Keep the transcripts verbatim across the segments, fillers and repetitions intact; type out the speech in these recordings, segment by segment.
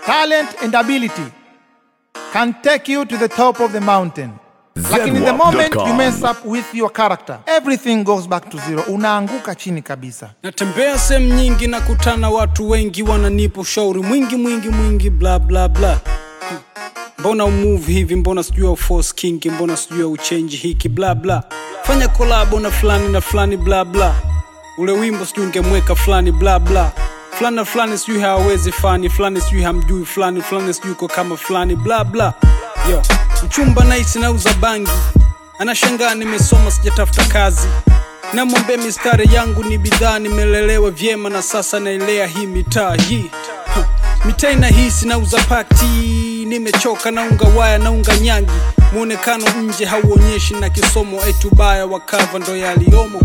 Talent and ability can take you to the top of the mountain. Like in the moment you mess up with your character, everything goes back to zero. Unaanguka chini kabisa. Natembea sehemu nyingi na kutana watu wengi wananipa ushauri mwingi mwingi mwingi bla bla bla. Mbona umove hivi, mbona sijua force king, mbona sijua uchange hiki bla bla. Fanya collab na fulani na fulani bla bla. Ule wimbo sijui ungemweka fulani bla bla. Fulani fulani sijui hawezi fani, fulani sijui hamjui fulani, fulani sijui uko kama fulani bla bla. Yo, mchumba nice nauza bangi, anashangaa nimesoma sijatafuta kazi. Namwambia mistari yangu ni bidhaa, nimelelewa vyema na sasa nailea hii mitaa hii. Mitaa inahisi nauza pakti, nimechoka naunga waya naunga nyangi. Muonekano nje hauonyeshi na kisomo etu baya wakava ndo yaliomo.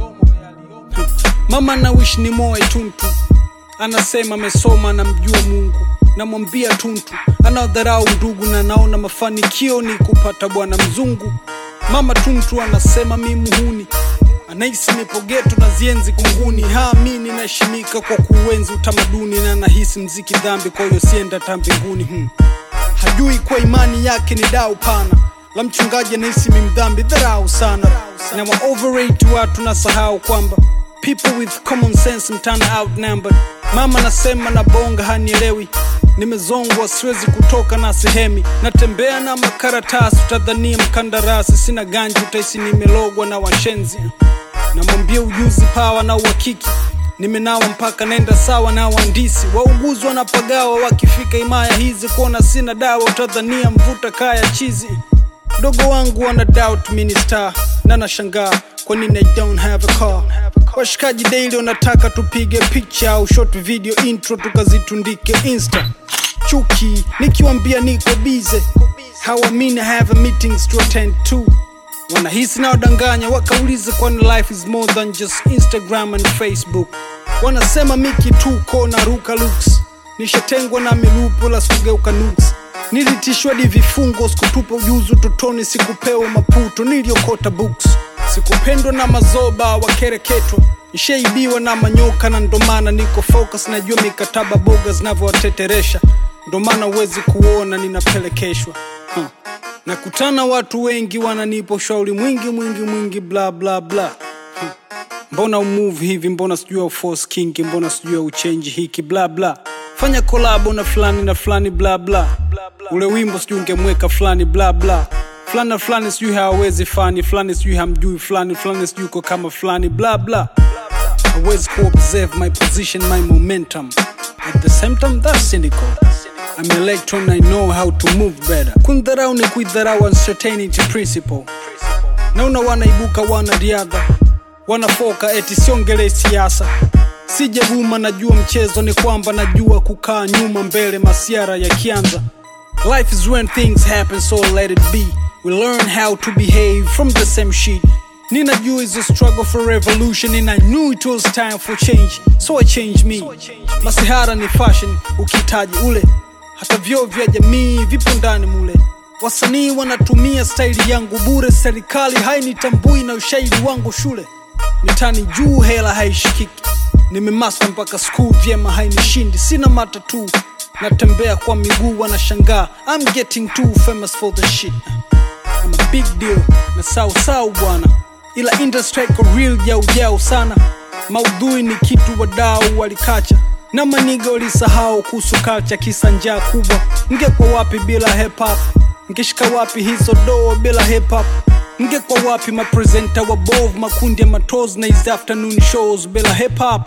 Mama na wish ni moe tuntu, anasema mesoma na mjua Mungu. Namwambia tuntu, anaodharau ndugu na naona mafanikio ni kupata bwana mzungu. Mama tuntu anasema mimi muhuni, anahisi nipo geto na zienzi kunguni. Haamini naheshimika kwa kuenzi utamaduni, na nahisi mziki dhambi kwa hiyo sienda tambinguni. hmm. Hajui kwa imani yake ni dau pana, la mchungaji anahisi mimi mdhambi dharau sana. Na wa overrate watu na sahau kwamba people with common sense mtana outnumbered. Mama nasema na bonga hanielewi, nimezongwa siwezi kutoka na sehemi. Natembea na makaratasi utadhania mkandarasi, sina ganji utaisi nimelogwa na washenzi. Namwambia ujuzi pawa na uhakiki, nimenawa mpaka nenda sawa na waandisi. Wauguzi wanapagawa wakifika imaya hizi, kuona sina dawa utadhania mvuta kaya chizi. Dogo wangu wana doubt minister, na nashangaa kwa nini I don't have a car. Washikaji daily wanataka tupige picture au short video intro tukazitundike Insta. Chuki nikiwaambia niko busy, hawaamini I have a meetings to attend to. Wanahisi na wadanganya wakauliza kwani life is more than just Instagram and Facebook. Wanasema miki tuko na ruka looks, nishatengwa na milupo la sikugeuka nuks. Nilitishwa di vifungo sikutupa ujuzu totoni, sikupewa maputo niliokota books. Sikupendwa na mazoba wakereketwa, nishaibiwa na manyoka na ndomana niko focus. Najua mikataba boga zinavyowateteresha, ndomana uwezi kuona ninapelekeshwa. huh. Nakutana watu wengi wananipa ushauri mwingi mwingi mwingi bla bla bla. huh. Mbona umove hivi, mbona sijua force king, mbona sijua uchange hiki bla bla. Fanya collab na fulani na fulani bla bla. Ule wimbo sijui ungemweka fulani bla bla. Fulani fulani sijui hawezi fani, fulani sijui hamjui fulani, fulani sijui uko kama fulani bla bla. Always co-observe my position, my momentum. At the same time that's cynical. I'm electron, I know how to move better. Kundharau ni kuidharau uncertainty principle. Naona wanaibuka wana riadha, wanafoka eti siongele siasa. Sije guma najua mchezo ni kwamba najua kukaa nyuma mbele masiara ya kianza. Life is when things happen, so let it be. We learn how to behave from the same shit. Ninajua is a struggle for revolution, and I knew it was time for change, so I changed me. Masihara ni fashion, ukitaji ule. Hata vyo vya jamii vipo ndani mule. Wasanii wanatumia style yangu bure, serikali hainitambui na ushairi wangu shule. Mitani juu hela haishikiki, nimemaster mpaka school vyema hainishindi. Sina matatu, natembea kwa miguu wanashangaa, I'm getting too famous for the shit. I'm a big deal, na sau sau bwana, ila industry ko real jau jau sana. Maudhui ni kitu wadau walikacha, na maniga walisahau kuhusu culture kisa njaa kubwa. Ngekwa wapi bila hip hop, ngeshika wapi hizo doo bila hip hop. Ngekwa wapi mapresenter wabove, makundi ya matozi na hizi afternoon shows bila hip hop.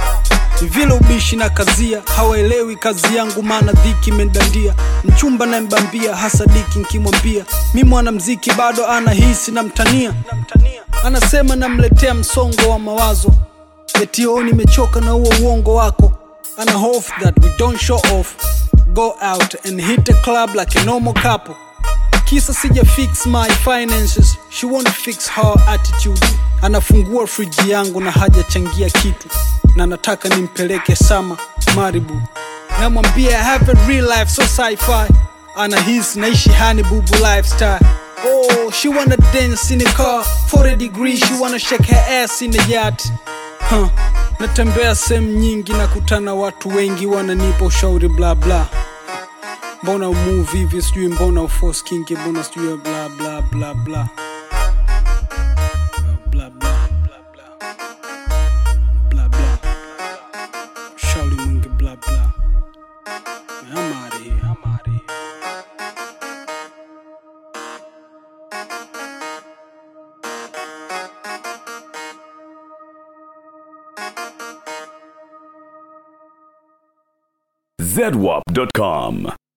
Vile ubishi na kazia, hawaelewi kazi yangu maana dhiki mendandia. Mchumba na mbambia, hasadiki nkimwambia mimi mwanamuziki bado anahisi na mtania. Anasema namletea msongo wa mawazo, eti oh nimechoka na huo uongo wako. Ana hope that we don't show off, go out and hit a club like a normal couple. Kisa sija fix my finances, she won't fix her attitude. Anafungua friji yangu na haja changia kitu, na nataka nimpeleke sama Maribu. Namwambia I have a real life so sci-fi, anahisi naishi hani bubu lifestyle. Oh, she wanna dance in a car, forty degrees, she wanna shake her ass in a yacht. huh. Natembea sehemu nyingi na kutana watu wengi wananipa ushauri bla bla. mbona umove hivi, sijui mbona uforce kinki, mbona sijui bla bla bla bla bla bla bla bla bla Shauli mwingi bla bla. I'm out of here, I'm out of here. Z W A P dot com